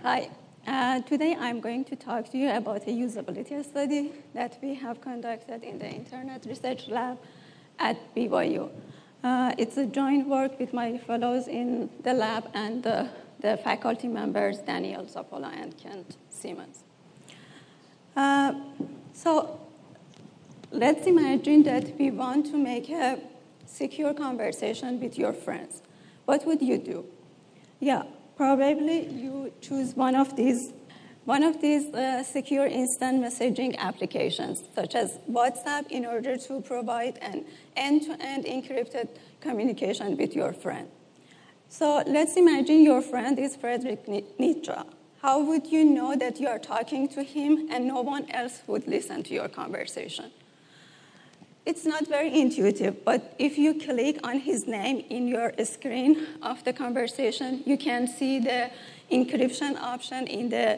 Hi. Today I'm going to talk to you about a usability study that we have conducted in the Internet Research Lab at BYU. It's a joint work with my fellows in the lab and the faculty members, Daniel Zapola and Kent Siemens. So let's imagine that we want to make a secure conversation with your friends. What would you do? Yeah, probably you choose one of these secure instant messaging applications, such as WhatsApp, in order to provide an end-to-end encrypted communication with your friend. So let's imagine your friend is Friedrich Nietzsche. How would you know that you are talking to him and no one else would listen to your conversation? It's not very intuitive, but if you click on his name in your screen of the conversation, you can see the encryption option in the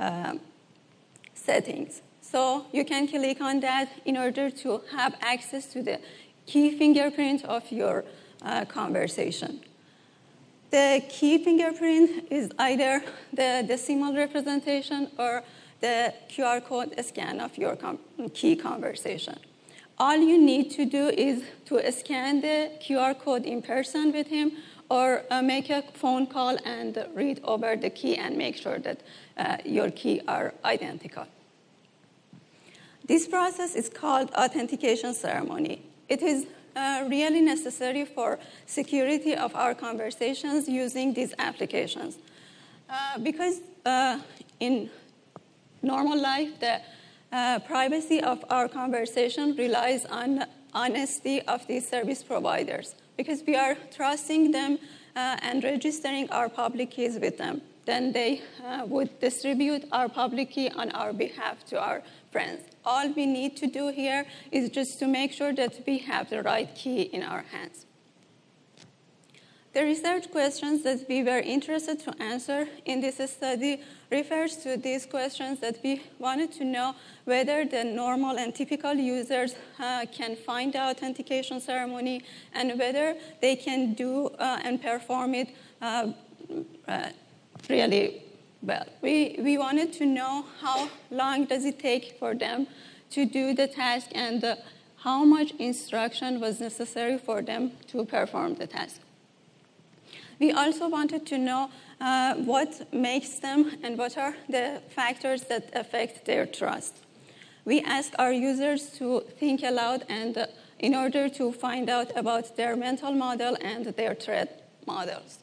settings. So you can click on that in order to have access to the key fingerprint of your conversation. The key fingerprint is either the decimal representation or the QR code scan of your key conversation. All you need to do is to scan the QR code in person with him or make a phone call and read over the key and make sure that your key are identical. This process is called authentication ceremony. It is really necessary for security of our conversations using these applications. Because in normal life, the privacy of our conversation relies on honesty of these service providers because we are trusting them and registering our public keys with them. Then they would distribute our public key on our behalf to our friends. All we need to do here is just to make sure that we have the right key in our hands. The research questions that we were interested to answer in this study refers to these questions that we wanted to know whether the normal and typical users can find the authentication ceremony and whether they can do and perform it really well. We wanted to know how long does it take for them to do the task and how much instruction was necessary for them to perform the task. We also wanted to know what makes them and what are the factors that affect their trust. We asked our users to think aloud and in order to find out about their mental model and their threat models.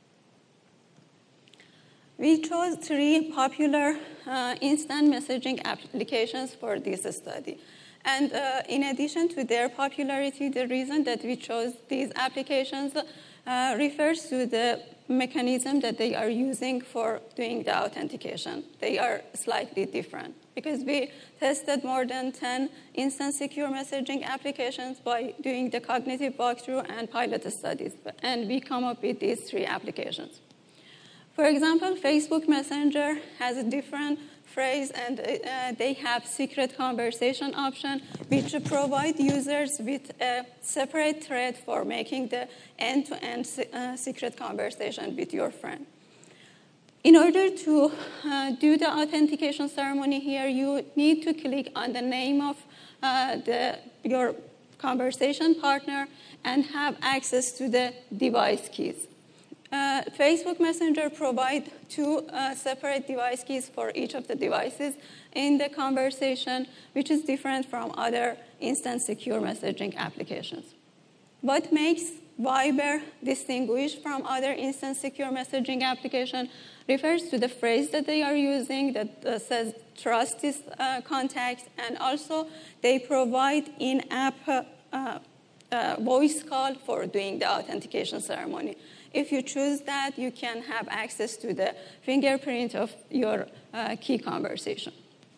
We chose 3 popular instant messaging applications for this study. And in addition to their popularity, the reason that we chose these applications refers to the mechanism that they are using for doing the authentication. They are slightly different because we tested more than 10 instant secure messaging applications by doing the cognitive walkthrough and pilot studies, and we come up with these 3 applications. For example, Facebook Messenger has a different phrase, and they have secret conversation option, which provide users with a separate thread for making the end-to-end secret conversation with your friend. In order to do the authentication ceremony here, you need to click on the name of your conversation partner and have access to the device keys. Facebook Messenger provides 2 separate device keys for each of the devices in the conversation, which is different from other instant secure messaging applications. What makes Viber distinguished from other instant secure messaging application refers to the phrase that they are using that says trust this contact, and also they provide in-app voice call for doing the authentication ceremony. If you choose that, you can have access to the fingerprint of your key conversation.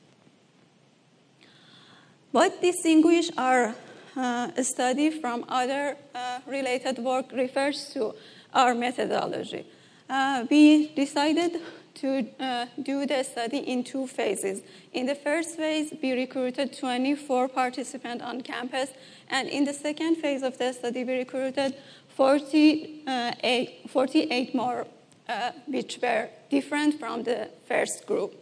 What distinguishes our study from other related work refers to our methodology. We decided to do the study in 2 phases. In the first phase, we recruited 24 participants on campus, and in the second phase of the study, we recruited 48 more which were different from the first group.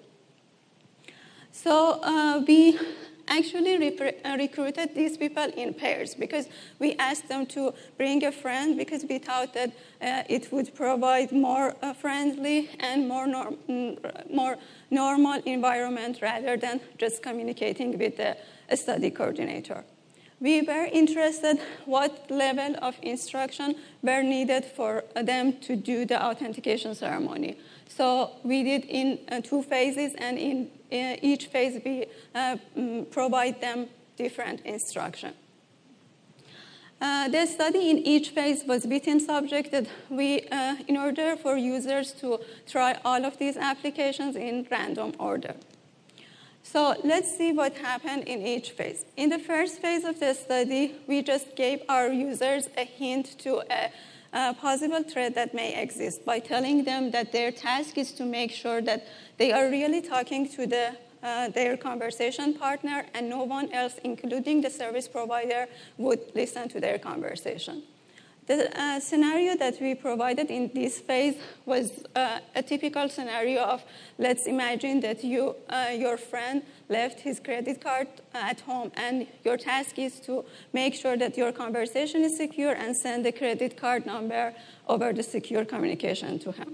So we actually recruited these people in pairs because we asked them to bring a friend because we thought that it would provide more friendly and more normal environment rather than just communicating with the study coordinator. We were interested what level of instruction were needed for them to do the authentication ceremony. So we did in 2 phases, and in each phase we provide them different instruction. The study in each phase was within subjected. In order for users to try all of these applications in random order. So let's see what happened in each phase. In the first phase of the study, we just gave our users a hint to a possible threat that may exist by telling them that their task is to make sure that they are really talking to their conversation partner and no one else, including the service provider, would listen to their conversation. The scenario that we provided in this phase was a typical scenario of, let's imagine that your friend left his credit card at home, and your task is to make sure that your conversation is secure and send the credit card number over the secure communication to him.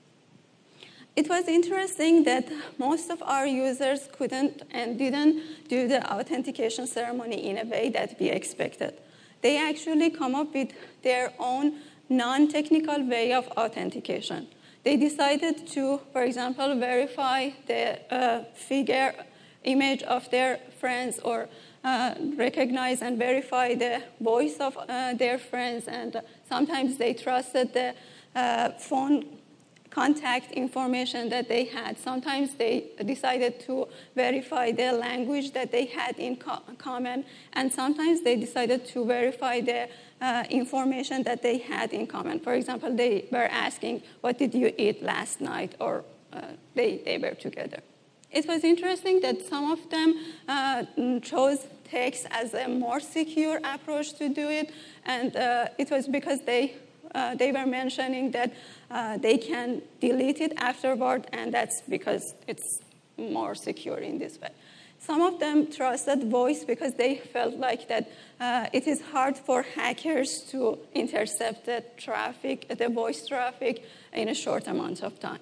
It was interesting that most of our users couldn't and didn't do the authentication ceremony in a way that we expected. They actually come up with their own non-technical way of authentication. They decided to, for example, verify the figure image of their friends or recognize and verify the voice of their friends. And sometimes they trusted the phone contact information that they had. Sometimes they decided to verify the language that they had in common, and sometimes they decided to verify the information that they had in common. For example, they were asking, what did you eat last night, or they were together. It was interesting that some of them chose text as a more secure approach to do it, and it was because they were mentioning that they can delete it afterward, and that's because it's more secure in this way. Some of them trusted voice because they felt like that it is hard for hackers to intercept the voice traffic in a short amount of time.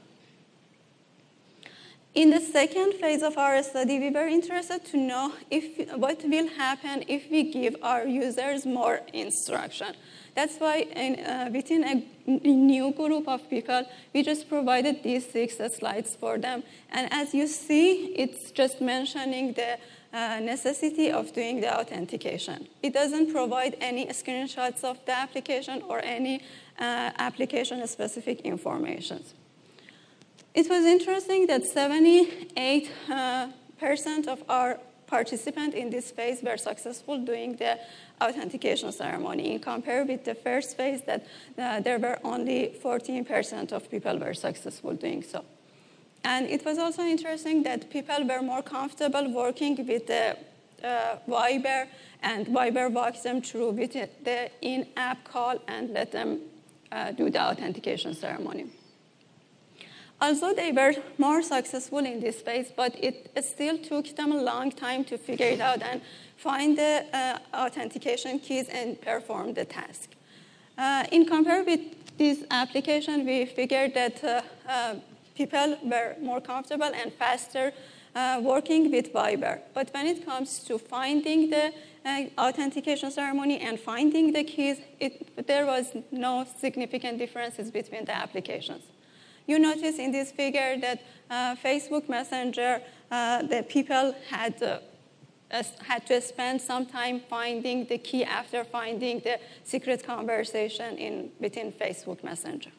In the second phase of our study, we were interested to know what will happen if we give our users more instruction. That's why within a new group of people, we just provided these 6 slides for them. And as you see, it's just mentioning the necessity of doing the authentication. It doesn't provide any screenshots of the application or any application-specific information. It was interesting that 78% of our participants in this phase were successful doing the authentication ceremony. In compared with the first phase, that there were only 14% of people were successful doing so. And it was also interesting that people were more comfortable working with the Viber, and Viber walks them through with the in-app call and let them do the authentication ceremony. Also, they were more successful in this phase, but it still took them a long time to figure it out and find the authentication keys and perform the task. In comparison with this application, we figured that people were more comfortable and faster working with Viber. But when it comes to finding the authentication ceremony and finding the keys, there was no significant differences between the applications. You notice in this figure that Facebook Messenger, the people had to spend some time finding the key after finding the secret conversation within Facebook Messenger.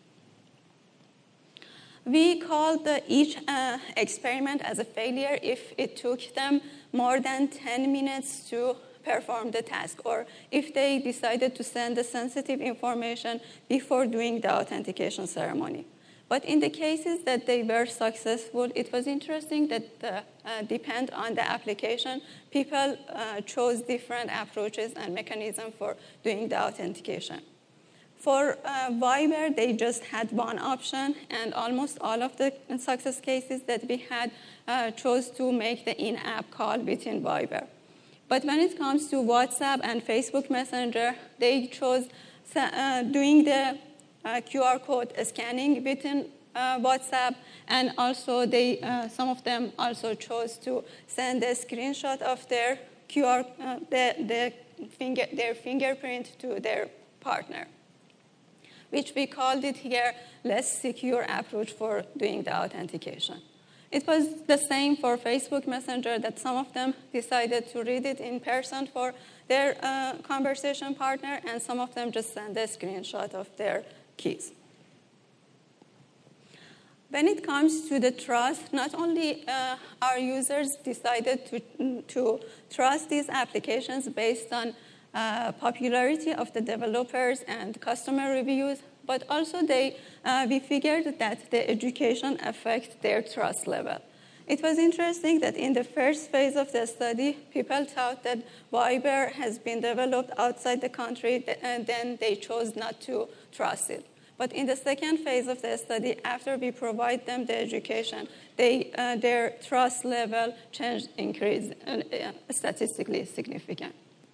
We called each experiment as a failure if it took them more than 10 minutes to perform the task, or if they decided to send the sensitive information before doing the authentication ceremony. But in the cases that they were successful, it was interesting that depend on the application, people chose different approaches and mechanisms for doing the authentication. For Viber, they just had one option, and almost all of the success cases that we had chose to make the in-app call within Viber. But when it comes to WhatsApp and Facebook Messenger, they chose doing the QR code scanning within WhatsApp, and also some of them also chose to send a screenshot of their their fingerprint to their partner, which we called it here less secure approach for doing the authentication. It was the same for Facebook Messenger, that some of them decided to read it in person for their conversation partner, and some of them just sent a screenshot of their keys. When it comes to the trust, not only our users decided to trust these applications based on popularity of the developers and customer reviews, but also we figured that the education affects their trust level. It was interesting that in the first phase of the study, people thought that Viber has been developed outside the country, and then they chose not to trust it. But in the second phase of the study, after we provide them the education, their trust level increased statistically significant.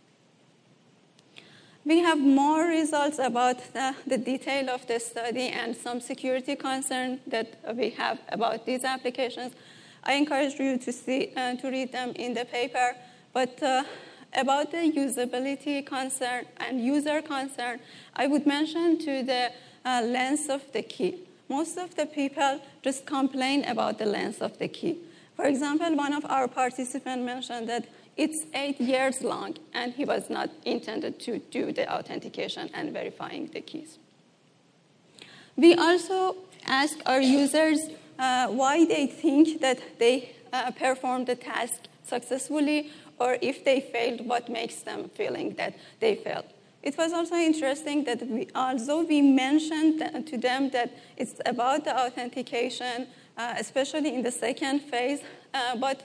We have more results about the detail of the study and some security concern that we have about these applications. I encourage you to read them in the paper. But about the usability concern and user concern, I would mention to the length of the key. Most of the people just complain about the length of the key. For example, one of our participants mentioned that it's 8 years long, and he was not intended to do the authentication and verifying the keys. We also ask our users why they think that they performed the task successfully, or if they failed, what makes them feeling that they failed. It was also interesting that although we mentioned to them that it's about the authentication, especially in the second phase, but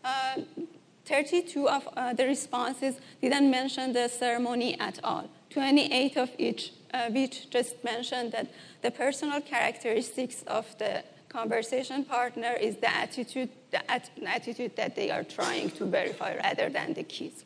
32 of the responses didn't mention the ceremony at all. 28 of each, which just mentioned that the personal characteristics of the conversation partner is the attitude that they are trying to verify rather than the keys.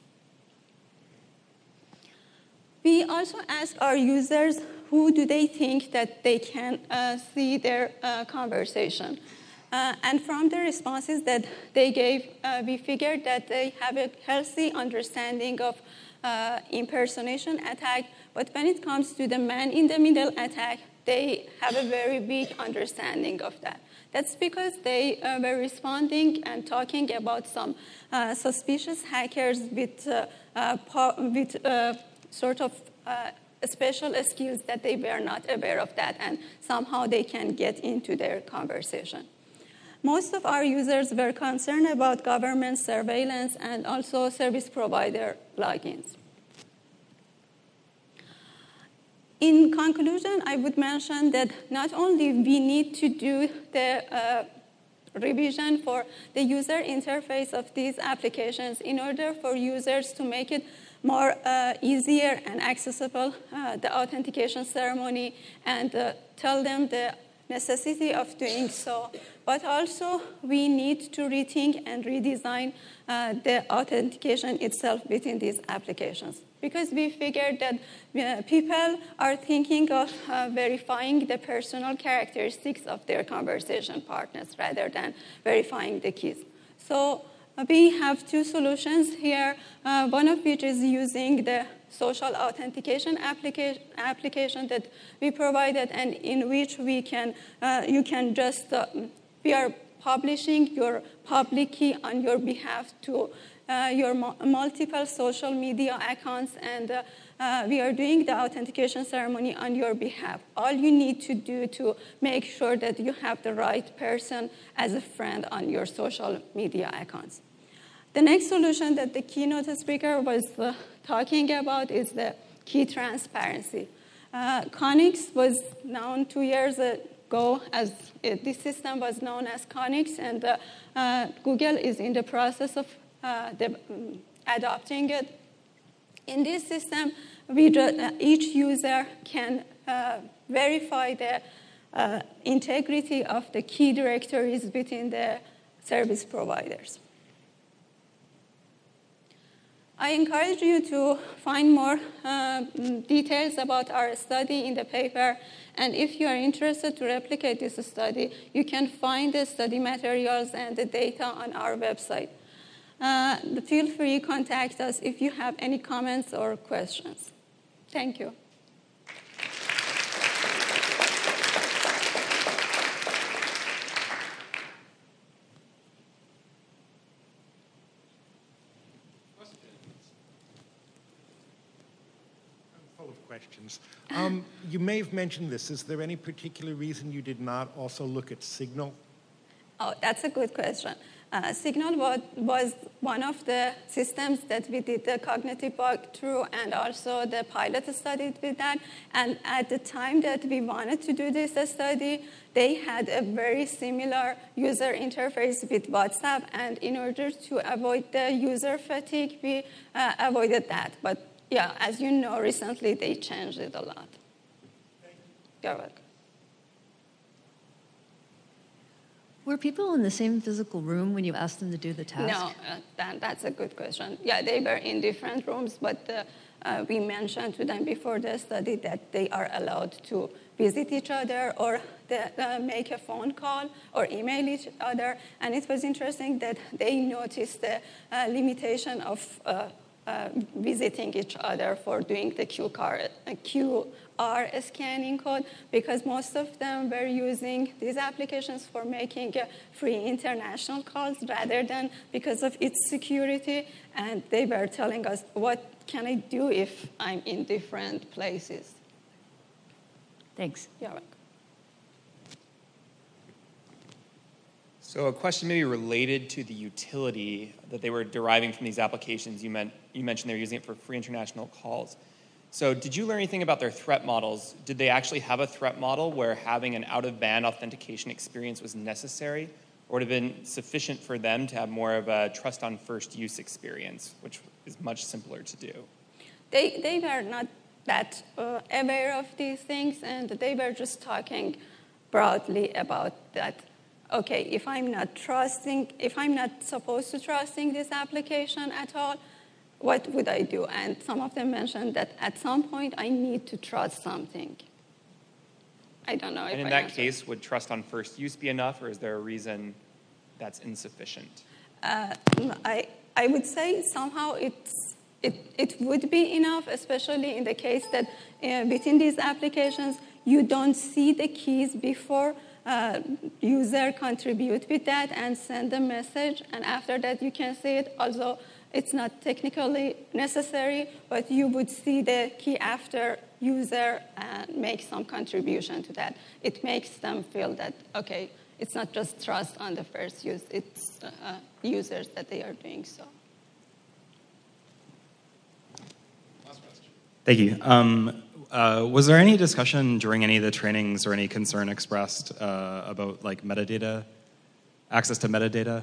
We also ask our users who do they think that they can see their conversation. And from the responses that they gave, we figured that they have a healthy understanding of impersonation attack, but when it comes to the man-in-the-middle attack, they have a very weak understanding of that. That's because they were responding and talking about some suspicious hackers with sort of special skills that they were not aware of that, and somehow they can get into their conversation. Most of our users were concerned about government surveillance and also service provider logins. In conclusion, I would mention that not only we need to do the revision for the user interface of these applications in order for users to make it more easier and accessible, the authentication ceremony, and tell them the necessity of doing so. But also, we need to rethink and redesign the authentication itself within these applications. Because we figured that people are thinking of verifying the personal characteristics of their conversation partners rather than verifying the keys. So we have two solutions here, one of which is using the social authentication application that we provided, and in which we can, you can just, we are publishing your public key on your behalf to your multiple social media accounts, and we are doing the authentication ceremony on your behalf. All you need to do to make sure that you have the right person as a friend on your social media accounts. The next solution that the keynote speaker was talking about is the key transparency. Connix was known 2 years ago as, this system was known as Connix, and Google is in the process of adopting it. In this system, each user can verify the integrity of the key directories between the service providers. I encourage you to find more details about our study in the paper, and if you are interested to replicate this study, you can find the study materials and the data on our website. Feel free to contact us if you have any comments or questions. Thank you. Questions. You may have mentioned this. Is there any particular reason you did not also look at Signal? Oh, that's a good question. Signal was one of the systems that we did the cognitive walkthrough, and also the pilot studied with that. And at the time that we wanted to do this study, they had a very similar user interface with WhatsApp, and in order to avoid the user fatigue, we avoided that. But yeah, as you know, recently they changed it a lot. You're welcome. Were people in the same physical room when you asked them to do the task? No, that's a good question. Yeah, they were in different rooms, but we mentioned to them before the study that they are allowed to visit each other or make a phone call or email each other. And it was interesting that they noticed the limitation of visiting each other for doing the QR scanning code, because most of them were using these applications for making free international calls rather than because of its security. And they were telling us, what can I do if I'm in different places? Thanks. You're welcome. So a question maybe related to the utility that they were deriving from these applications. You mentioned they were using it for free international calls. So did you learn anything about their threat models? Did they actually have a threat model where having an out-of-band authentication experience was necessary, or would it have been sufficient for them to have more of a trust on first use experience, which is much simpler to do? They were not that aware of these things, and they were just talking broadly about that. Okay, if I'm not supposed to trusting this application at all, what would I do? And some of them mentioned that at some point I need to trust something. I don't know if And in that case, would trust on first use be enough, or is there a reason that's insufficient? I would say somehow it would be enough, especially in the case that within these applications you don't see the keys before user contribute with that and send a message, and after that you can see it. Although it's not technically necessary, but you would see the key after user make some contribution to that. It makes them feel that, okay, it's not just trust on the first use, it's users that they are doing so. Last question. Thank you. Was there any discussion during any of the trainings or any concern expressed about like metadata, access to metadata?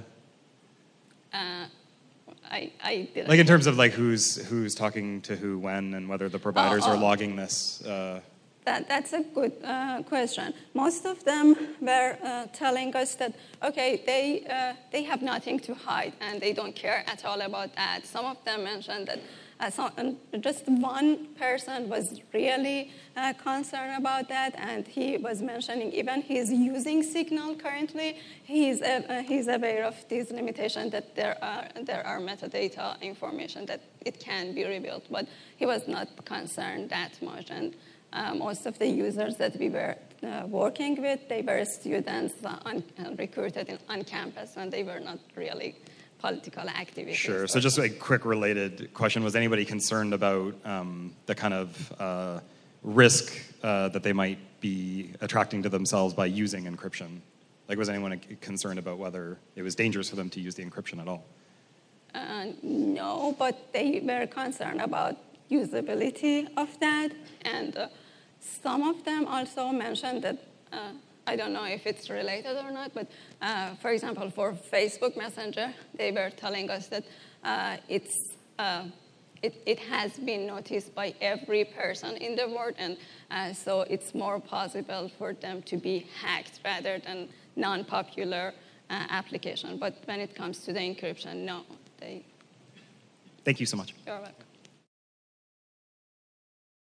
I didn't. Like in terms of like who's talking to who when, and whether the providers are logging this. That's a good question. Most of them were telling us that, okay, they have nothing to hide and they don't care at all about that. Some of them mentioned that just one person was really concerned about that, and he was mentioning even he's using Signal currently. He's aware of these limitations, that there are metadata information that it can be revealed, but he was not concerned that much. And most of the users that we were working with, they were students recruited on campus, and they were not really political activities. Sure. So just a quick related question. Was anybody concerned about the kind of risk that they might be attracting to themselves by using encryption? Like, was anyone concerned about whether it was dangerous for them to use the encryption at all? No, but they were concerned about usability of that. And some of them also mentioned that, I don't know if it's related or not, but for example, for Facebook Messenger, they were telling us that it's it has been noticed by every person in the world, and so it's more possible for them to be hacked rather than non-popular application. But when it comes to the encryption, no. Thank you so much. You're welcome.